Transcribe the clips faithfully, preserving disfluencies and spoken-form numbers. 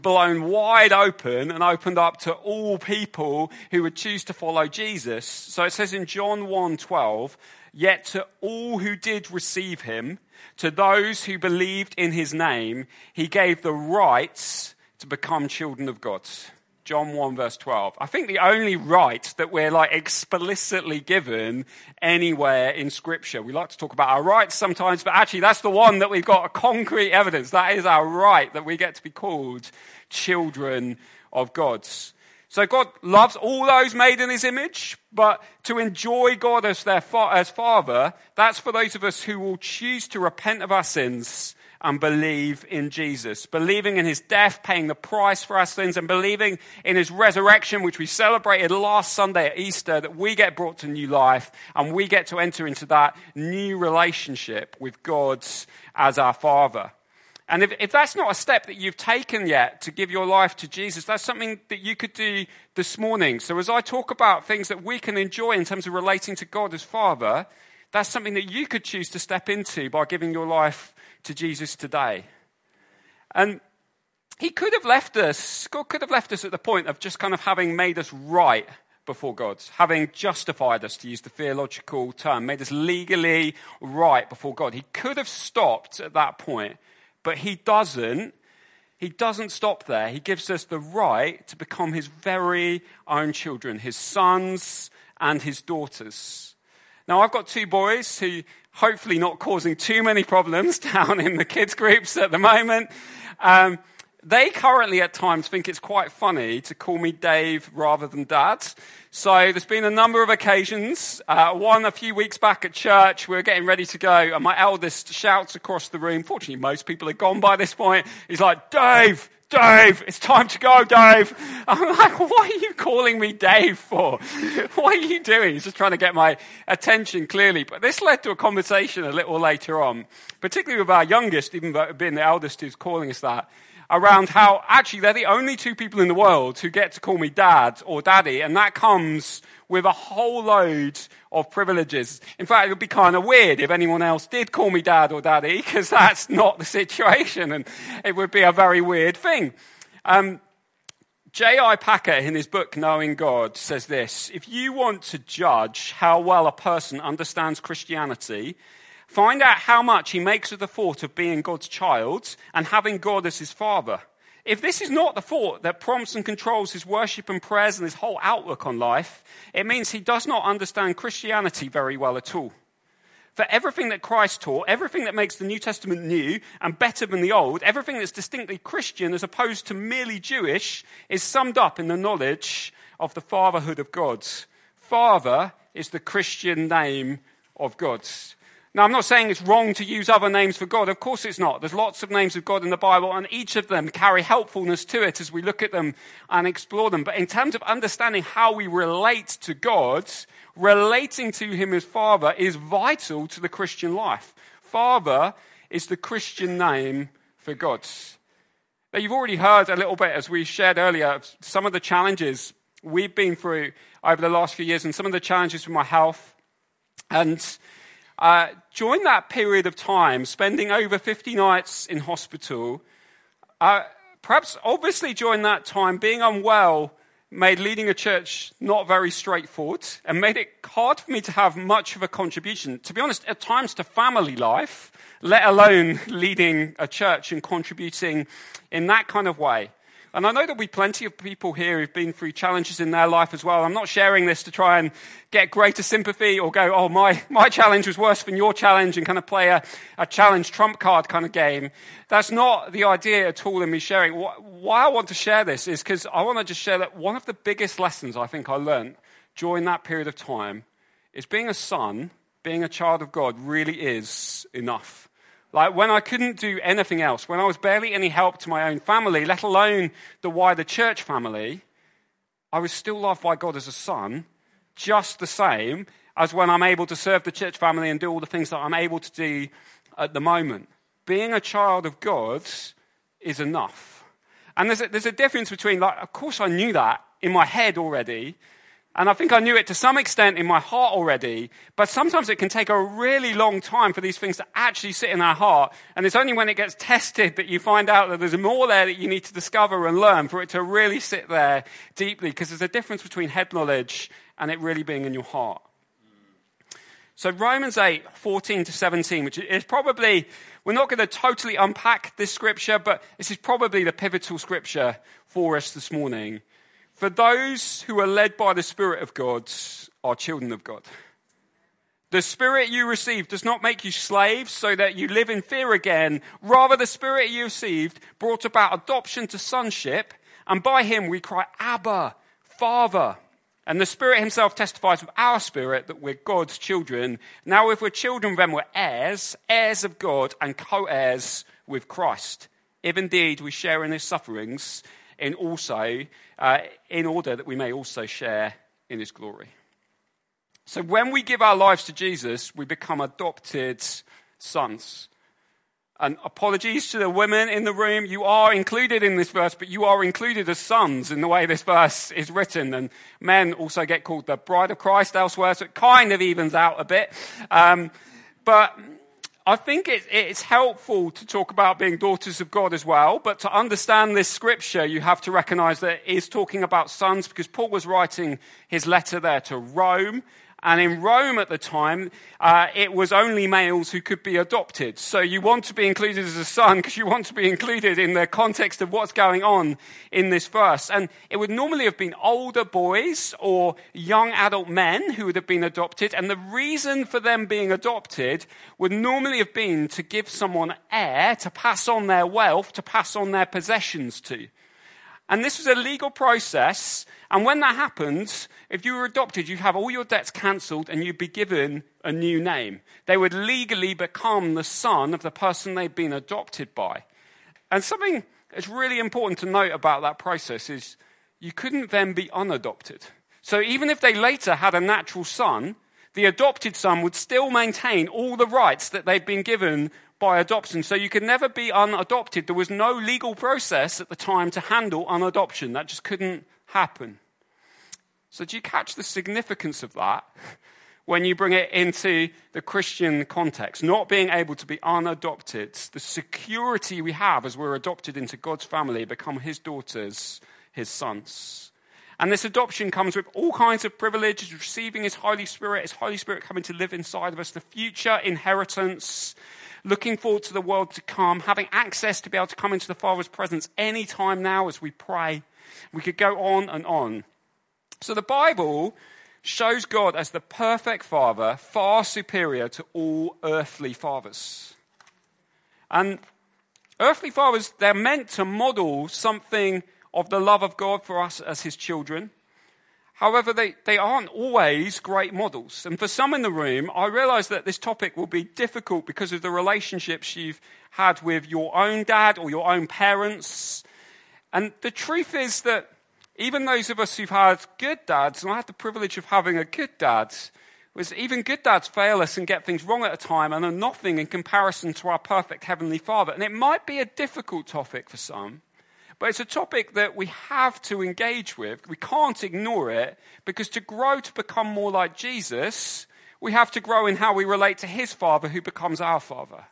blown wide open and opened up to all people who would choose to follow Jesus. So it says in John one twelve, yet to all who did receive him, to those who believed in his name, he gave the rights to become children of God. John one verse twelve. I think the only right that we're like explicitly given anywhere in Scripture. We like to talk about our rights sometimes, but actually that's the one that we've got a concrete evidence. That is our right, that we get to be called children of God. So God loves all those made in his image, but to enjoy God as their fa- as Father, that's for those of us who will choose to repent of our sins and believe in Jesus. Believing in his death, paying the price for our sins, and believing in his resurrection, which we celebrated last Sunday at Easter, that we get brought to new life and we get to enter into that new relationship with God as our Father. And if, if that's not a step that you've taken yet to give your life to Jesus, that's something that you could do this morning. So as I talk about things that we can enjoy in terms of relating to God as Father, that's something that you could choose to step into by giving your life to Jesus today. And he could have left us, God could have left us at the point of just kind of having made us right before God, having justified us, to use the theological term, made us legally right before God. He could have stopped at that point, but he doesn't. He doesn't stop there. He gives us the right to become his very own children, his sons and his daughters. Now, I've got two boys who hopefully not causing too many problems down in the kids groups at the moment. Um, they currently at times think it's quite funny to call me Dave rather than Dad. So there's been a number of occasions. Uh, one a few weeks back at church, we were getting ready to go, and my eldest shouts across the room. Fortunately, most people are gone by this point. He's like, Dave, Dave, it's time to go, Dave. I'm like, what are you calling me Dave for? What are you doing? He's just trying to get my attention, clearly. But this led to a conversation a little later on, particularly with our youngest, even though being the eldest who's calling us that, around how actually they're the only two people in the world who get to call me Dad or Daddy, and that comes with a whole load of privileges. In fact, it would be kind of weird if anyone else did call me Dad or Daddy, because that's not the situation, and it would be a very weird thing. Um, J I Packer, in his book Knowing God, says this: if you want to judge how well a person understands Christianity, find out how much he makes of the thought of being God's child and having God as his Father. If this is not the thought that prompts and controls his worship and prayers and his whole outlook on life, it means he does not understand Christianity very well at all. For everything that Christ taught, everything that makes the New Testament new and better than the Old, everything that's distinctly Christian as opposed to merely Jewish, is summed up in the knowledge of the fatherhood of God. Father is the Christian name of God. Now, I'm not saying it's wrong to use other names for God. Of course it's not. There's lots of names of God in the Bible, and each of them carry helpfulness to it as we look at them and explore them. But in terms of understanding how we relate to God, relating to him as Father is vital to the Christian life. Father is the Christian name for God. Now, you've already heard a little bit, as we shared earlier, of some of the challenges we've been through over the last few years and some of the challenges with my health. And Uh, during that period of time, spending over fifty nights in hospital, uh, perhaps obviously during that time, being unwell made leading a church not very straightforward and made it hard for me to have much of a contribution. To be honest, at times to family life, let alone leading a church and contributing in that kind of way. And I know there'll be plenty of people here who've been through challenges in their life as well. I'm not sharing this to try and get greater sympathy or go, oh, my, my challenge was worse than your challenge, and kind of play a, a challenge trump card kind of game. That's not the idea at all in me sharing. Why I want to share this is because I want to just share that one of the biggest lessons I think I learned during that period of time is being a son, being a child of God really is enough. Like when I couldn't do anything else, when I was barely any help to my own family, let alone the wider church family, I was still loved by God as a son, just the same as when I'm able to serve the church family and do all the things that I'm able to do at the moment. Being a child of God is enough. And there's a, there's a difference between, like, of course I knew that in my head already, And I think I knew it to some extent in my heart already, but sometimes it can take a really long time for these things to actually sit in our heart. And it's only when it gets tested that you find out that there's more there that you need to discover and learn for it to really sit there deeply, because there's a difference between head knowledge and it really being in your heart. So Romans eight, fourteen to seventeen, which is probably, we're not going to totally unpack this scripture, but this is probably the pivotal scripture for us this morning. For those who are led by the Spirit of God are children of God. The Spirit you received does not make you slaves so that you live in fear again. Rather, the Spirit you received brought about adoption to sonship, and by him we cry, Abba, Father. And the Spirit himself testifies with our spirit that we're God's children. Now, if we're children, then we're heirs, heirs of God, and co-heirs with Christ. If indeed we share in his sufferings, in also, uh, in order that we may also share in his glory. So when we give our lives to Jesus, we become adopted sons. And apologies to the women in the room, you are included in this verse, but you are included as sons in the way this verse is written. And men also get called the bride of Christ elsewhere, so it kind of evens out a bit. Um, but I think it, it's helpful to talk about being daughters of God as well, but to understand this scripture, you have to recognize that it is talking about sons, because Paul was writing his letter there to Rome. And in Rome at the time, uh, it was only males who could be adopted. So you want to be included as a son because you want to be included in the context of what's going on in this verse. And it would normally have been older boys or young adult men who would have been adopted. And the reason for them being adopted would normally have been to give someone heir, to pass on their wealth, to pass on their possessions to. And this was a legal process, and when that happened, if you were adopted, you'd have all your debts cancelled and you'd be given a new name. They would legally become the son of the person they'd been adopted by. And something that's really important to note about that process is you couldn't then be unadopted. So even if they later had a natural son, the adopted son would still maintain all the rights that they'd been given by adoption. So you could never be unadopted. There was no legal process at the time to handle unadoption. That just couldn't happen. So do you catch the significance of that when you bring it into the Christian context? Not being able to be unadopted, the security we have as we're adopted into God's family, become his daughters, his sons. And this adoption comes with all kinds of privileges, receiving his Holy Spirit, his Holy Spirit coming to live inside of us, the future inheritance, looking forward to the world to come, having access to be able to come into the Father's presence any time now as we pray. We could go on and on. So the Bible shows God as the perfect Father, far superior to all earthly fathers. And earthly fathers, they're meant to model something of the love of God for us as his children. However, they, they aren't always great models. And for some in the room, I realize that this topic will be difficult because of the relationships you've had with your own dad or your own parents. And the truth is that even those of us who've had good dads, and I had the privilege of having a good dad, was even good dads fail us and get things wrong at a time and are nothing in comparison to our perfect Heavenly Father. And it might be a difficult topic for some, but it's a topic that we have to engage with. We can't ignore it, because to grow to become more like Jesus, we have to grow in how we relate to his Father who becomes our Father.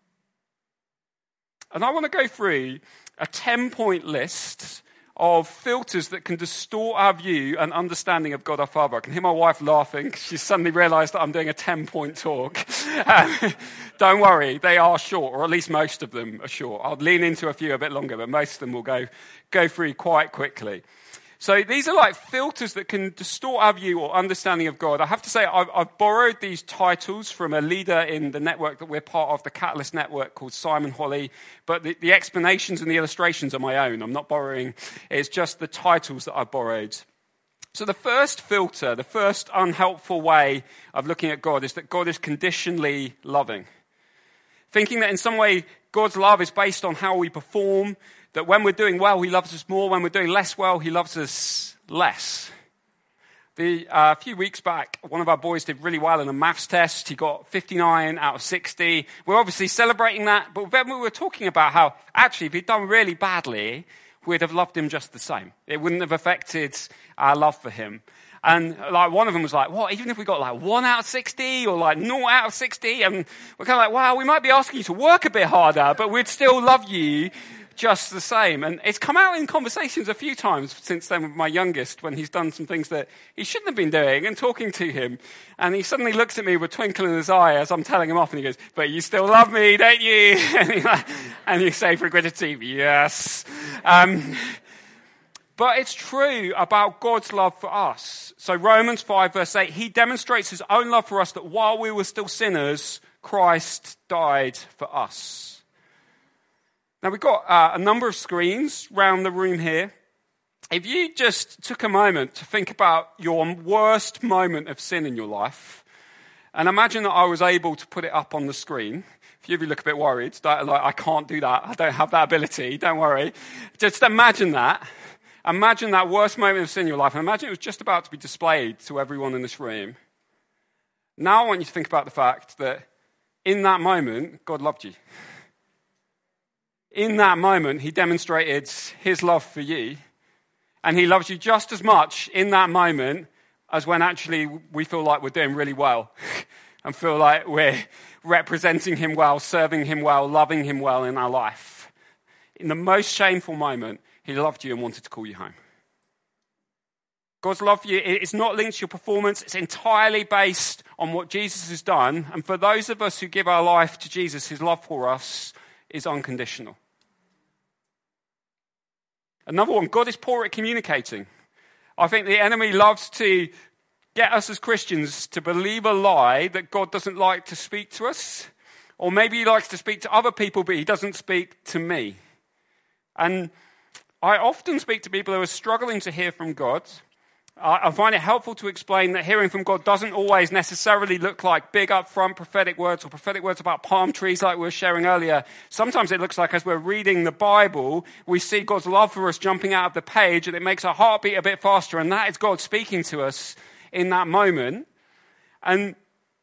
And I want to go through a ten-point list of filters that can distort our view and understanding of God our Father. I can hear my wife laughing. She suddenly realized that I'm doing a ten-point talk. Um, don't worry, they are short, or at least most of them are short. I'll lean into a few a bit longer, but most of them will go, go through quite quickly. So these are like filters that can distort our view or understanding of God. I have to say, I've, I've borrowed these titles from a leader in the network that we're part of, the Catalyst Network, called Simon Holley. But the, the explanations and the illustrations are my own. I'm not borrowing. It's just the titles that I've borrowed. So the first filter, the first unhelpful way of looking at God is that God is conditionally loving. Thinking that in some way God's love is based on how we perform, that when we're doing well, he loves us more. When we're doing less well, he loves us less. The, uh, a few weeks back, one of our boys did really well in a maths test. He got fifty-nine out of sixty. We're obviously celebrating that, but then we were talking about how, actually, if he'd done really badly, we'd have loved him just the same. It wouldn't have affected our love for him. And like one of them was like, what, even if we got like one out of sixty or like zero out of sixty? And we're kind of like, wow, we might be asking you to work a bit harder, but we'd still love you just the same. And it's come out in conversations a few times since then with my youngest when he's done some things that he shouldn't have been doing and talking to him. And he suddenly looks at me with a twinkle in his eye as I'm telling him off and he goes, but you still love me, don't you? And you say for gritted teeth, yes. Um, But it's true about God's love for us. So Romans five verse eight, he demonstrates his own love for us that while we were still sinners, Christ died for us. Now we've got uh, a number of screens around the room here. If you just took a moment to think about your worst moment of sin in your life, and imagine that I was able to put it up on the screen. A few of you look a bit worried, like, I can't do that, I don't have that ability, don't worry. Just imagine that. Imagine that worst moment of sin in your life, and imagine it was just about to be displayed to everyone in this room. Now I want you to think about the fact that in that moment, God loved you. In that moment, he demonstrated his love for you, and he loves you just as much in that moment as when actually we feel like we're doing really well and feel like we're representing him well, serving him well, loving him well in our life. In the most shameful moment, he loved you and wanted to call you home. God's love for you, it's not linked to your performance. It's entirely based on what Jesus has done. And for those of us who give our life to Jesus, his love for us is unconditional. Another one, God is poor at communicating. I think the enemy loves to get us as Christians to believe a lie that God doesn't like to speak to us. Or maybe he likes to speak to other people, but he doesn't speak to me. And I often speak to people who are struggling to hear from God. I find it helpful to explain that hearing from God doesn't always necessarily look like big upfront prophetic words or prophetic words about palm trees like we were sharing earlier. Sometimes it looks like as we're reading the Bible, we see God's love for us jumping out of the page and it makes our heart beat a bit faster, and that is God speaking to us in that moment. And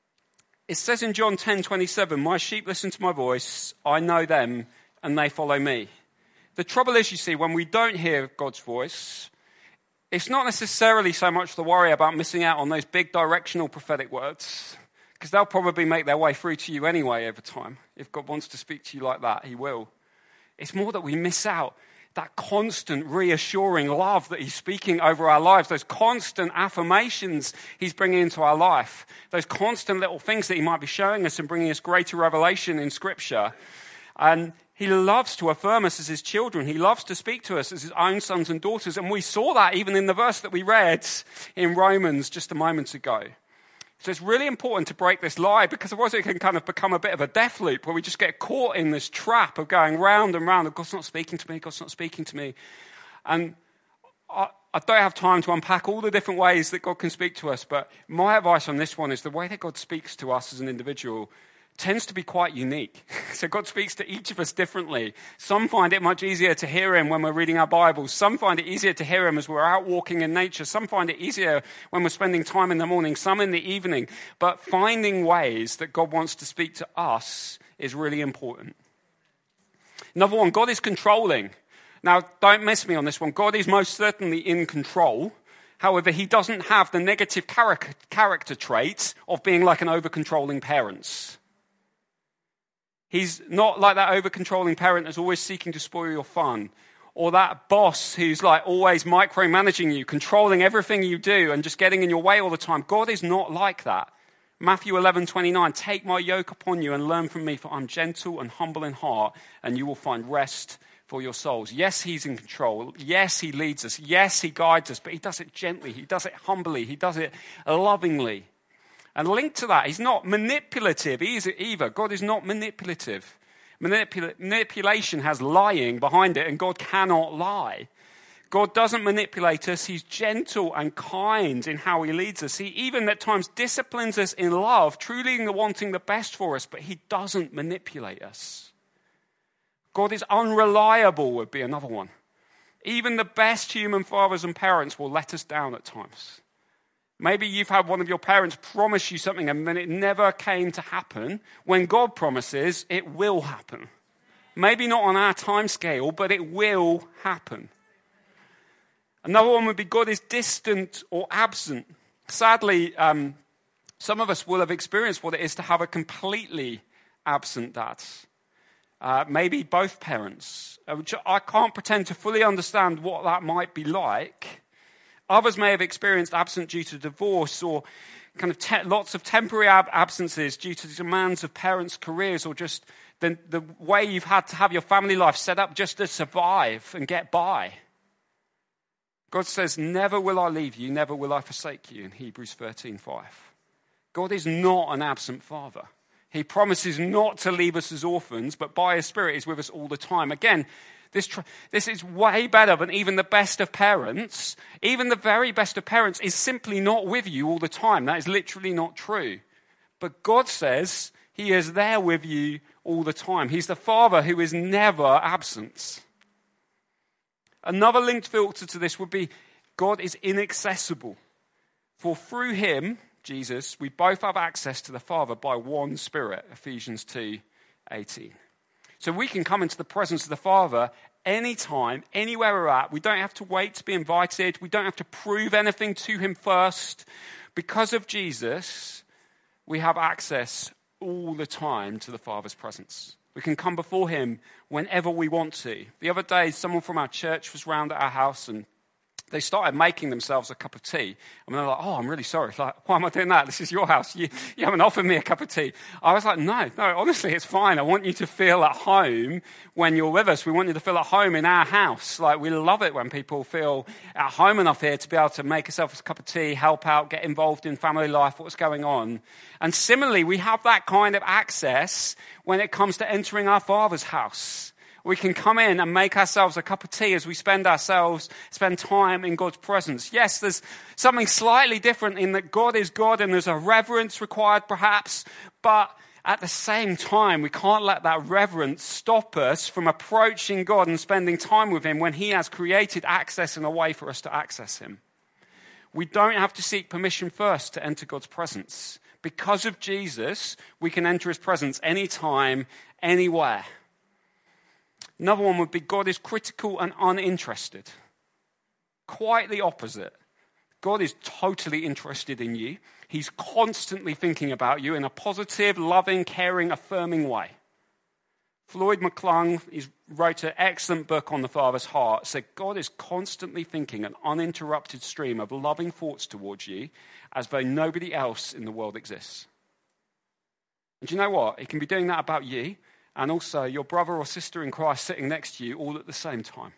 it says in John ten twenty-seven, my sheep listen to my voice, I know them, and they follow me. The trouble is, you see, when we don't hear God's voice, it's not necessarily so much the worry about missing out on those big directional prophetic words, because they'll probably make their way through to you anyway over time. If God wants to speak to you like that, he will. It's more that we miss out that constant reassuring love that he's speaking over our lives, those constant affirmations he's bringing into our life, those constant little things that he might be showing us and bringing us greater revelation in Scripture. And he loves to affirm us as his children. He loves to speak to us as his own sons and daughters. And we saw that even in the verse that we read in Romans just a moment ago. So it's really important to break this lie, because otherwise it can kind of become a bit of a death loop where we just get caught in this trap of going round and round of God's not speaking to me, God's not speaking to me. And I, I don't have time to unpack all the different ways that God can speak to us, but my advice on this one is the way that God speaks to us as an individual tends to be quite unique. So God speaks to each of us differently. Some find it much easier to hear him when we're reading our Bibles. Some find it easier to hear him as we're out walking in nature. Some find it easier when we're spending time in the morning, some in the evening. But finding ways that God wants to speak to us is really important. Another one, God is controlling. Now, don't miss me on this one. God is most certainly in control. However, he doesn't have the negative character, character traits of being like an over-controlling parent. He's not like that over-controlling parent that's always seeking to spoil your fun, or that boss who's like always micromanaging you, controlling everything you do and just getting in your way all the time. God is not like that. Matthew eleven twenty-nine, take my yoke upon you and learn from me, for I'm gentle and humble in heart, and you will find rest for your souls. Yes, he's in control. Yes, he leads us. Yes, he guides us, but he does it gently. He does it humbly. He does it lovingly. And linked to that, he's not manipulative either. God is not manipulative. Manipula- manipulation has lying behind it, and God cannot lie. God doesn't manipulate us. He's gentle and kind in how he leads us. He even at times disciplines us in love, truly wanting the best for us, but he doesn't manipulate us. God is unreliable would be another one. Even the best human fathers and parents will let us down at times. Maybe you've had one of your parents promise you something and then it never came to happen. When God promises, it will happen. Maybe not on our time scale, but it will happen. Another one would be God is distant or absent. Sadly, um, some of us will have experienced what it is to have a completely absent dad. Uh, maybe both parents, uh, which I can't pretend to fully understand what that might be like. Others may have experienced absent due to divorce or kind of te- lots of temporary ab- absences due to the demands of parents' careers or just the, the way you've had to have your family life set up just to survive and get by. God says, never will I leave you, never will I forsake you in Hebrews thirteen five. God is not an absent father. He promises not to leave us as orphans, but by his Spirit is with us all the time. Again, this tr- this is way better than even the best of parents. Even the very best of parents is simply not with you all the time. That is literally not true. But God says he is there with you all the time. He's the Father who is never absent. Another linked filter to this would be God is inaccessible. For through him, Jesus, we both have access to the Father by one Spirit, Ephesians two eighteen. So we can come into the presence of the Father anytime, anywhere we're at. We don't have to wait to be invited. We don't have to prove anything to him first. Because of Jesus, we have access all the time to the Father's presence. We can come before him whenever we want to. The other day, someone from our church was round at our house and they started making themselves a cup of tea. And they're like, oh, I'm really sorry. Like, why am I doing that? This is your house. You, you haven't offered me a cup of tea. I was like, no, no, honestly, it's fine. I want you to feel at home when you're with us. We want you to feel at home in our house. Like, we love it when people feel at home enough here to be able to make themselves a cup of tea, help out, get involved in family life, what's going on. And similarly, we have that kind of access when it comes to entering our Father's house. We can come in and make ourselves a cup of tea as we spend ourselves, spend time in God's presence. Yes, there's something slightly different in that God is God and there's a reverence required perhaps, but at the same time, we can't let that reverence stop us from approaching God and spending time with him when he has created access and a way for us to access him. We don't have to seek permission first to enter God's presence. Because of Jesus, we can enter his presence anytime, anywhere. Another one would be God is critical and uninterested. Quite the opposite. God is totally interested in you. He's constantly thinking about you in a positive, loving, caring, affirming way. Floyd McClung he's wrote an excellent book on the Father's heart. Said God is constantly thinking an uninterrupted stream of loving thoughts towards you as though nobody else in the world exists. And do you know what? He can be doing that about you and also your brother or sister in Christ sitting next to you all at the same time.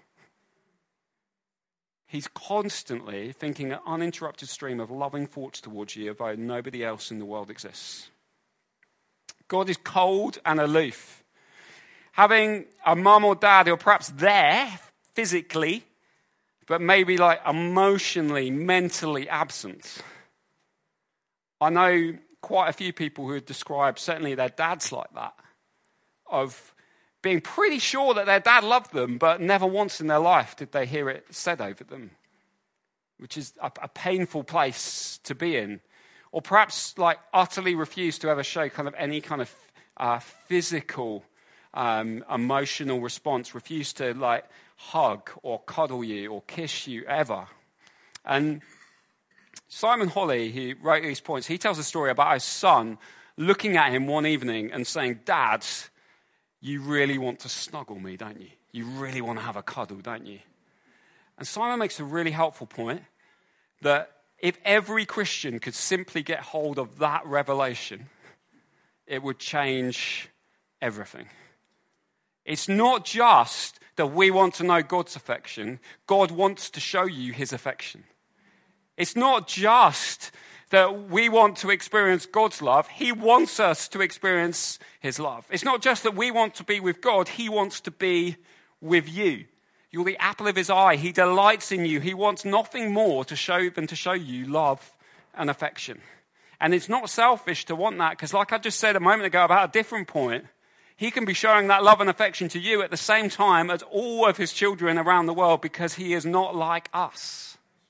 He's constantly thinking an uninterrupted stream of loving thoughts towards you, although nobody else in the world exists. God is cold and aloof. Having a mum or dad who are perhaps there physically, but maybe like emotionally, mentally absent. I know quite a few people who have described certainly their dads like that, of being pretty sure that their dad loved them, but never once in their life did they hear it said over them, which is a, a painful place to be in. Or perhaps like utterly refuse to ever show kind of any kind of uh, physical, um, emotional response, refuse to like hug or cuddle you or kiss you ever. And Simon Holley, who wrote these points, he tells a story about his son looking at him one evening and saying, "Dad, you really want to snuggle me, don't you? You really want to have a cuddle, don't you?" And Simon makes a really helpful point that if every Christian could simply get hold of that revelation, it would change everything. It's not just that we want to know God's affection. God wants to show you his affection. It's not just that we want to experience God's love. He wants us to experience his love. It's not just that we want to be with God. He wants to be with you. You're the apple of his eye. He delights in you. He wants nothing more to show than to show you love and affection. And it's not selfish to want that, because like I just said a moment ago about a different point, he can be showing that love and affection to you at the same time as all of his children around the world, because he is not like us.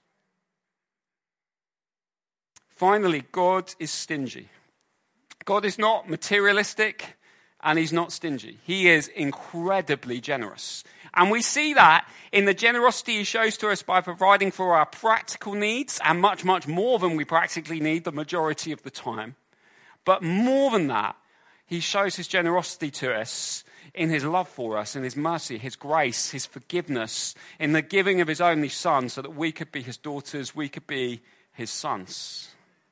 Finally, God is stingy. God is not materialistic and he's not stingy. He is incredibly generous. And we see that in the generosity he shows to us by providing for our practical needs, and much, much more than we practically need the majority of the time. But more than that, he shows his generosity to us in his love for us, in his mercy, his grace, his forgiveness, in the giving of his only son so that we could be his daughters, we could be his sons.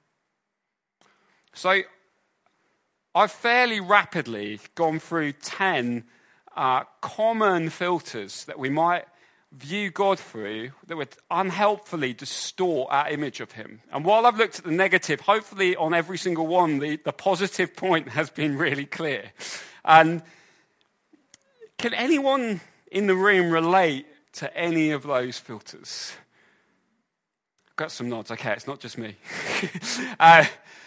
So I've fairly rapidly gone through ten uh, common filters that we might view God through that would unhelpfully distort our image of him. And while I've looked at the negative, hopefully on every single one, the, the positive point has been really clear. And can anyone in the room relate to any of those filters? I've got some nods. Okay, it's not just me. uh,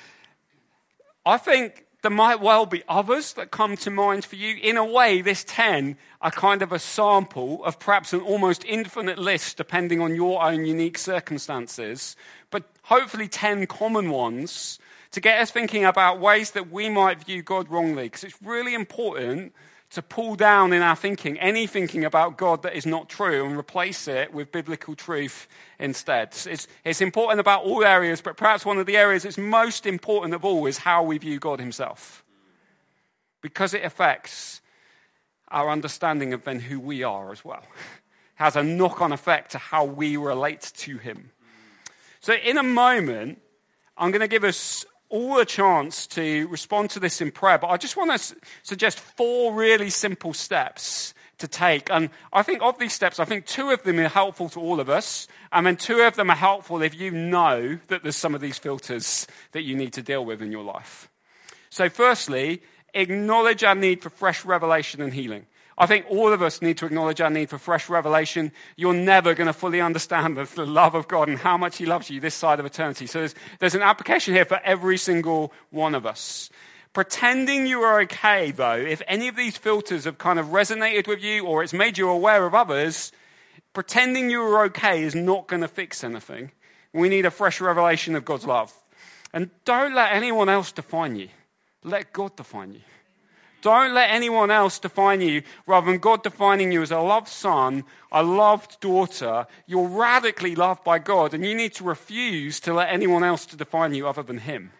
I think there might well be others that come to mind for you. In a way, this ten are kind of a sample of perhaps an almost infinite list, depending on your own unique circumstances. But hopefully ten common ones to get us thinking about ways that we might view God wrongly. Because it's really important to pull down in our thinking any thinking about God that is not true and replace it with biblical truth instead. It's, it's important about all areas, but perhaps one of the areas that's most important of all is how we view God himself. Because it affects our understanding of then who we are as well. It has a knock-on effect to how we relate to him. So in a moment, I'm going to give us all a chance to respond to this in prayer, but I just want to s- suggest four really simple steps to take. And I think of these steps, I think two of them are helpful to all of us, and then two of them are helpful if you know that there's some of these filters that you need to deal with in your life. So firstly, acknowledge our need for fresh revelation and healing. I think all of us need to acknowledge our need for fresh revelation. You're never going to fully understand the, the love of God and how much he loves you this side of eternity. So there's, there's an application here for every single one of us. Pretending you are okay, though, if any of these filters have kind of resonated with you or it's made you aware of others, pretending you are okay is not going to fix anything. We need a fresh revelation of God's love. And don't let anyone else define you. Let God define you. Don't let anyone else define you rather than God defining you as a loved son, a loved daughter. You're radically loved by God, and you need to refuse to let anyone else to define you other than him.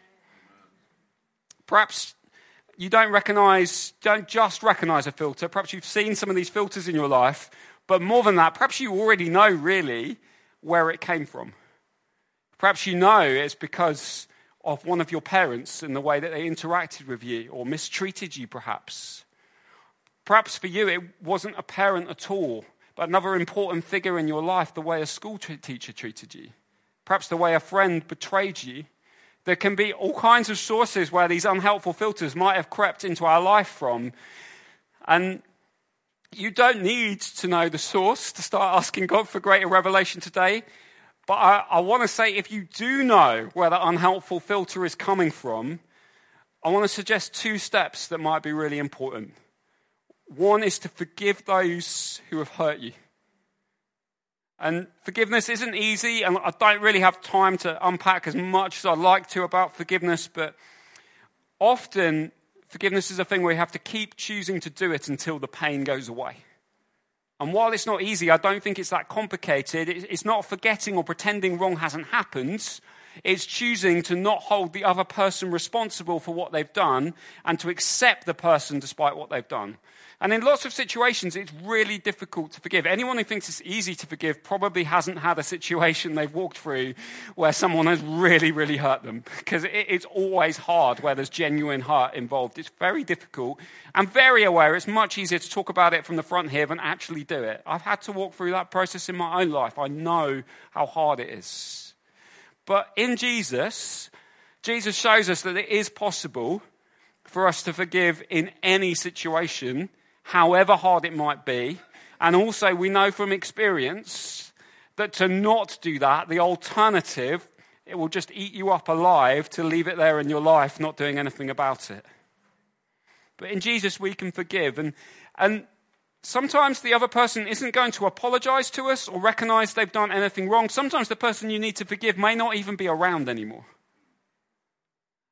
Perhaps you don't recognize, don't just recognize a filter. Perhaps you've seen some of these filters in your life, but more than that, perhaps you already know really where it came from. Perhaps you know it's because of one of your parents and the way that they interacted with you or mistreated you perhaps. Perhaps for you it wasn't a parent at all, but another important figure in your life, the way a school t- teacher treated you. Perhaps the way a friend betrayed you. There can be all kinds of sources where these unhelpful filters might have crept into our life from. And you don't need to know the source to start asking God for greater revelation today. But I, I want to say, if you do know where that unhelpful filter is coming from, I want to suggest two steps that might be really important. One is to forgive those who have hurt you. And forgiveness isn't easy, and I don't really have time to unpack as much as I'd like to about forgiveness, but often forgiveness is a thing where you have to keep choosing to do it until the pain goes away. And while it's not easy, I don't think it's that complicated. It's not forgetting or pretending wrong hasn't happened. It's choosing to not hold the other person responsible for what they've done and to accept the person despite what they've done. And in lots of situations, it's really difficult to forgive. Anyone who thinks it's easy to forgive probably hasn't had a situation they've walked through where someone has really, really hurt them. Because it's always hard where there's genuine hurt involved. It's very difficult. I'm very aware it's much easier to talk about it from the front here than actually do it. I've had to walk through that process in my own life. I know how hard it is. But in Jesus, Jesus shows us that it is possible for us to forgive in any situation, however hard it might be. And also we know from experience that to not do that, the alternative, it will just eat you up alive to leave it there in your life, not doing anything about it. But in Jesus we can forgive. And, and sometimes the other person isn't going to apologize to us or recognize they've done anything wrong. Sometimes the person you need to forgive may not even be around anymore.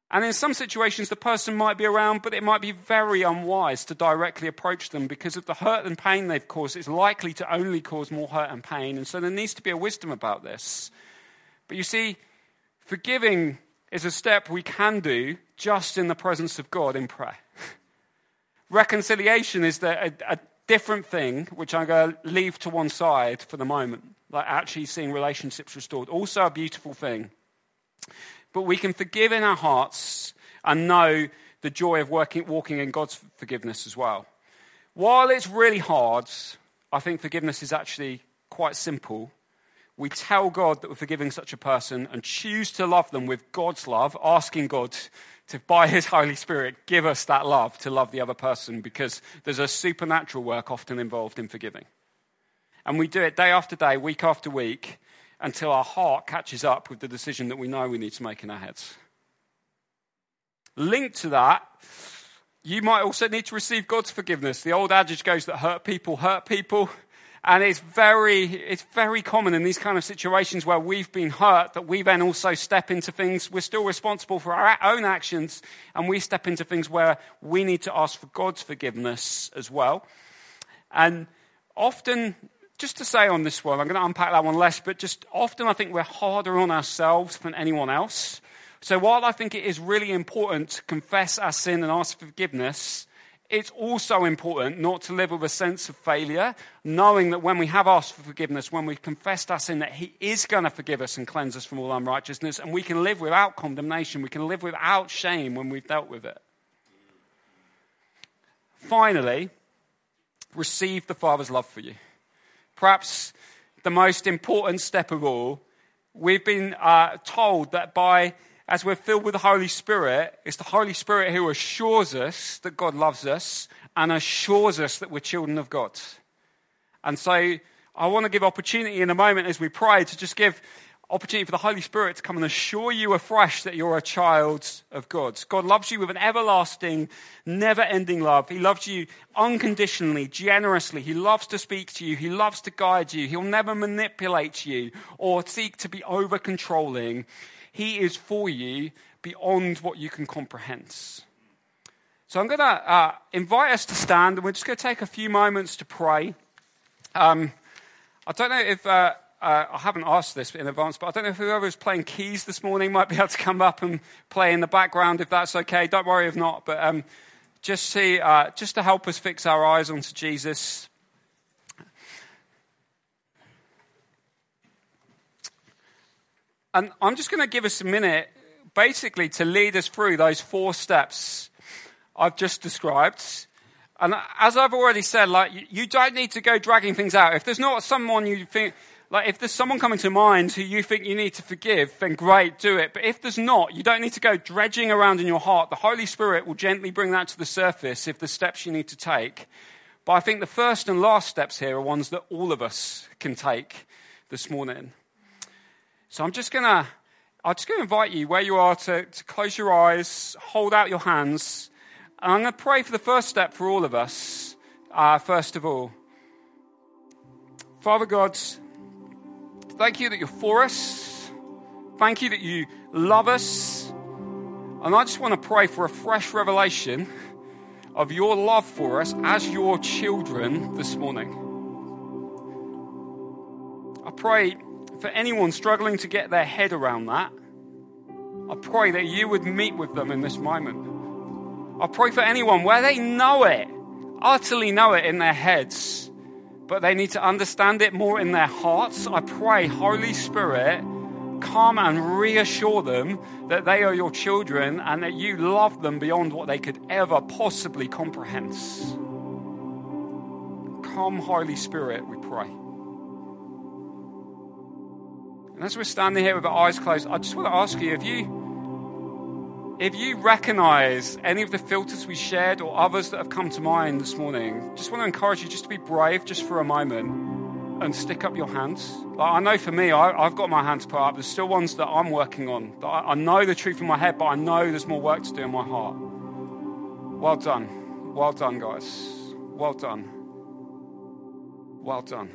And in some situations, the person might be around, but it might be very unwise to directly approach them because of the hurt and pain they've caused. It's likely to only cause more hurt and pain. And so there needs to be a wisdom about this. But you see, forgiving is a step we can do just in the presence of God in prayer. Reconciliation is the, a, a different thing, which I'm going to leave to one side for the moment, like actually seeing relationships restored. Also a beautiful thing. But we can forgive in our hearts and know the joy of working, walking in God's forgiveness as well. While it's really hard, I think forgiveness is actually quite simple. We tell God that we're forgiving such a person and choose to love them with God's love, asking God to, by his Holy Spirit, give us that love to love the other person, because there's a supernatural work often involved in forgiving. And we do it day after day, week after week, until our heart catches up with the decision that we know we need to make in our heads. Linked to that, you might also need to receive God's forgiveness. The old adage goes that hurt people hurt people. And it's very, it's very common in these kind of situations where we've been hurt that we then also step into things. We're still responsible for our own actions, and we step into things where we need to ask for God's forgiveness as well. And often, just to say on this one, I'm going to unpack that one less, but just often I think we're harder on ourselves than anyone else. So while I think it is really important to confess our sin and ask for forgiveness, it's also important not to live with a sense of failure, knowing that when we have asked for forgiveness, when we've confessed our sin, that he is going to forgive us and cleanse us from all unrighteousness, and we can live without condemnation. We can live without shame when we've dealt with it. Finally, receive the Father's love for you. Perhaps the most important step of all, we've been uh, told that by as we're filled with the Holy Spirit, it's the Holy Spirit who assures us that God loves us and assures us that we're children of God. And so I want to give opportunity in a moment as we pray to just give opportunity for the Holy Spirit to come and assure you afresh that you're a child of God. God loves you with an everlasting, never-ending love. He loves you unconditionally, generously. He loves to speak to you. He loves to guide you. He'll never manipulate you or seek to be over-controlling. He is for you beyond what you can comprehend. So I'm going to uh, invite us to stand, and we're just going to take a few moments to pray. Um, I don't know if, uh, uh, I haven't asked this in advance, but I don't know if whoever's playing keys this morning might be able to come up and play in the background, if that's okay. Don't worry if not, but um, just see, uh, just to help us fix our eyes onto Jesus. And I'm just going to give us a minute, basically, to lead us through those four steps I've just described. And as I've already said, like, you don't need to go dragging things out. If there's not someone you think, like, if there's someone coming to mind who you think you need to forgive, then great, do it. But if there's not, you don't need to go dredging around in your heart. The Holy Spirit will gently bring that to the surface if the steps you need to take. But I think the first and last steps here are ones that all of us can take this morning. So I'm just going to, I'm just going to invite you where you are to, to close your eyes, hold out your hands, and I'm going to pray for the first step for all of us, uh, first of all. Father God, thank you that you're for us. Thank you that you love us. And I just want to pray for a fresh revelation of your love for us as your children this morning. I pray for anyone struggling to get their head around that, I pray that you would meet with them in this moment. I pray for anyone where they know it, utterly know it in their heads, but they need to understand it more in their hearts. I pray, Holy Spirit, come and reassure them that they are your children and that you love them beyond what they could ever possibly comprehend. Come, Holy Spirit, we pray. And as we're standing here with our eyes closed, I just want to ask you, if you, if you recognize any of the filters we shared or others that have come to mind this morning, just want to encourage you just to be brave just for a moment and stick up your hands. Like, I know for me, I, I've got my hands put up. There's still ones that I'm working on. That I, I know the truth in my head, but I know there's more work to do in my heart. Well done. Well done, guys. Well done. Well done.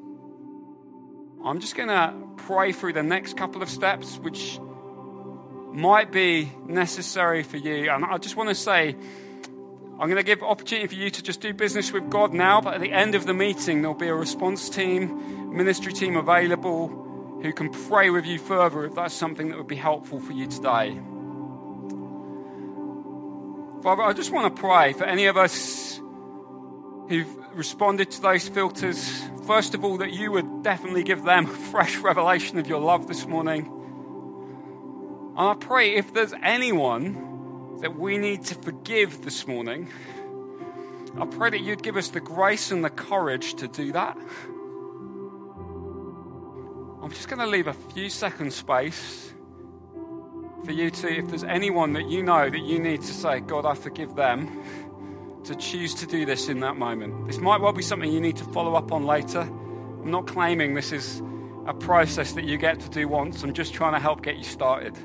I'm just going to pray through the next couple of steps, which might be necessary for you. And I just want to say, I'm going to give opportunity for you to just do business with God now, but at the end of the meeting, there'll be a response team, ministry team available who can pray with you further if that's something that would be helpful for you today. Father, I just want to pray for any of us who've responded to those filters. First of all, that you would definitely give them a fresh revelation of your love this morning. And I pray if there's anyone that we need to forgive this morning, I pray that you'd give us the grace and the courage to do that. I'm just going to leave a few seconds space for you to, if there's anyone that you know that you need to say, God, I forgive them, to choose to do this in that moment. This might well be something you need to follow up on later. I'm not claiming this is a process that you get to do once. I'm just trying to help get you started.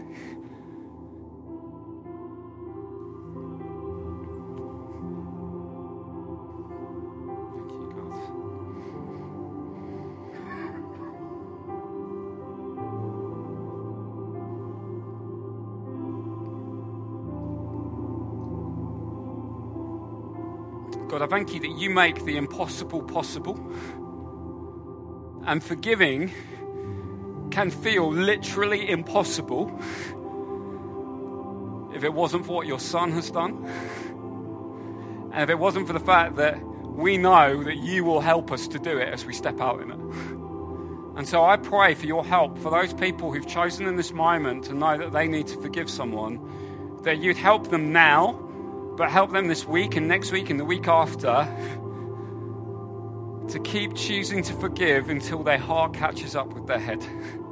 God, I thank you that you make the impossible possible. And forgiving can feel literally impossible if it wasn't for what your Son has done. And if it wasn't for the fact that we know that you will help us to do it as we step out in it. And so I pray for your help for those people who've chosen in this moment to know that they need to forgive someone, that you'd help them now, but help them this week and next week and the week after to keep choosing to forgive until their heart catches up with their head.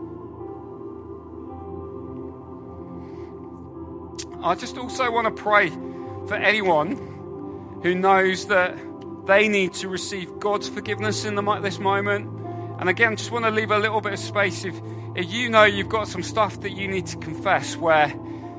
I just also want to pray for anyone who knows that they need to receive God's forgiveness in the, this moment. And again, just want to leave a little bit of space. If, if you know you've got some stuff that you need to confess where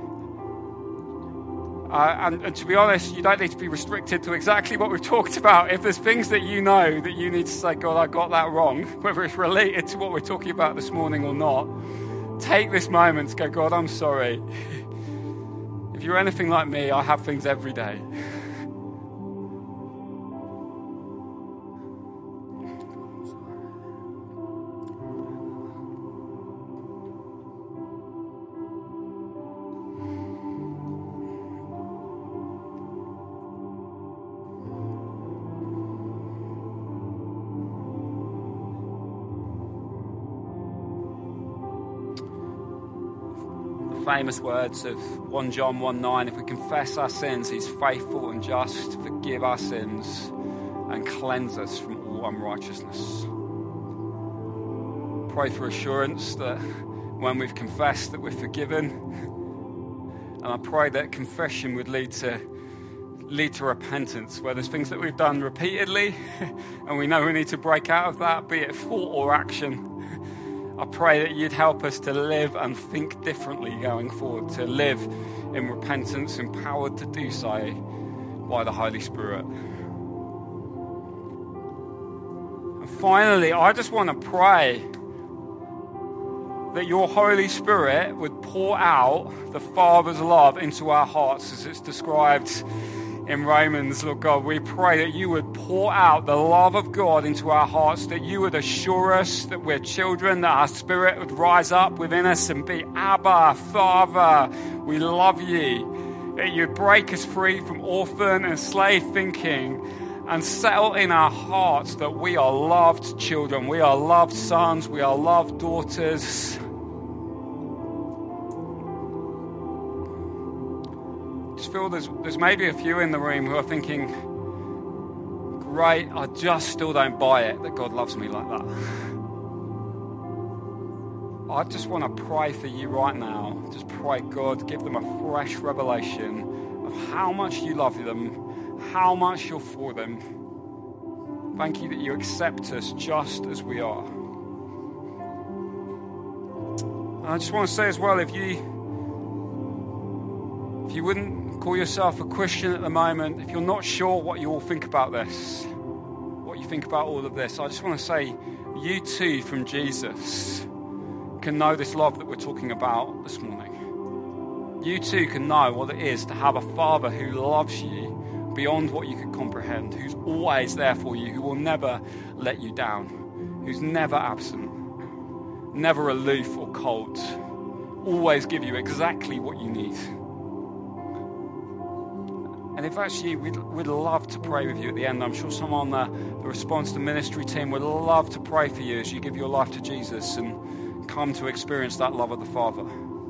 Uh, and, and to be honest, you don't need to be restricted to exactly what we've talked about. If there's things that you know that you need to say, God, I got that wrong, whether it's related to what we're talking about this morning or not, take this moment to go, God, I'm sorry. If you're anything like me, I have things every day. Famous words of First John one nine, if we confess our sins, he's faithful and just to forgive our sins and cleanse us from all unrighteousness. Pray for assurance that when we've confessed that we're forgiven, and I pray that confession would lead to lead to repentance, where there's things that we've done repeatedly and we know we need to break out of that, be it thought or action. I pray that you'd help us to live and think differently going forward, to live in repentance, empowered to do so by the Holy Spirit. And finally, I just want to pray that your Holy Spirit would pour out the Father's love into our hearts as it's described in Romans. Lord God, we pray that you would pour out the love of God into our hearts, that you would assure us that we're children, that our spirit would rise up within us and be, Abba, Father, we love you. That you'd break us free from orphan and slave thinking and settle in our hearts that we are loved children, we are loved sons, we are loved daughters. I just feel there's, there's maybe a few in the room who are thinking, great, I just still don't buy it that God loves me like that. I just want to pray for you right now. Just pray, God, give them a fresh revelation of how much you love them, how much you're for them. Thank you that you accept us just as we are. And I just want to say as well, if you, if you wouldn't call yourself a Christian at the moment, if you're not sure what you all think about this, what you think about all of this, I just want to say you too from Jesus can know this love that we're talking about this morning. you too can know what it is to have a Father who loves you beyond what you could comprehend, who's always there for you, who will never let you down, who's never absent, never aloof or cold, always give you exactly what you need. And if that's you, we'd, we'd love to pray with you at the end. I'm sure someone on the, the Response to Ministry team would love to pray for you as you give your life to Jesus and come to experience that love of the Father.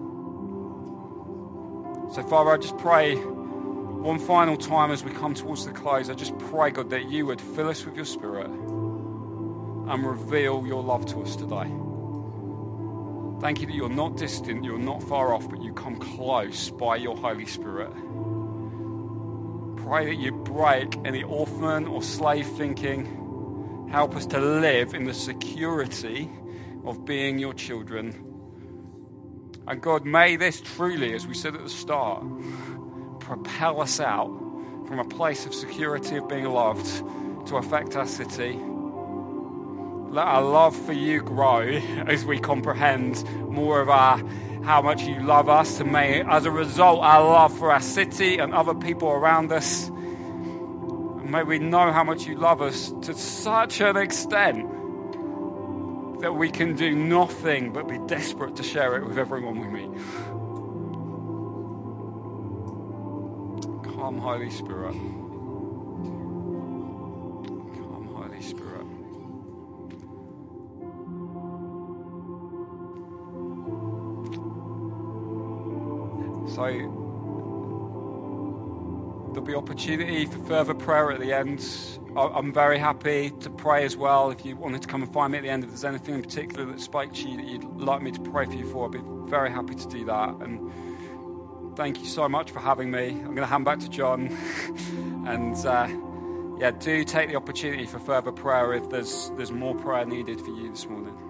So, Father, I just pray one final time as we come towards the close, I just pray, God, that you would fill us with your Spirit and reveal your love to us today. Thank you that you're not distant, you're not far off, but you come close by your Holy Spirit. Pray that you break any orphan or slave thinking. Help us to live in the security of being your children. And God, may this truly, as we said at the start, propel us out from a place of security of being loved to affect our city. Let our love for you grow as we comprehend more of our how much you love us, and may, as a result, our love for our city and other people around us, and may we know how much you love us to such an extent that we can do nothing but be desperate to share it with everyone we meet. Come, Holy Spirit. Come, Holy Spirit. So there'll be opportunity for further prayer at the end. I'm very happy to pray as well. If you wanted to come and find me at the end, if there's anything in particular that spoke to you that you'd like me to pray for you for, I'd be very happy to do that. And thank you so much for having me. I'm going to hand back to John. and uh, yeah, do take the opportunity for further prayer if there's there's more prayer needed for you this morning.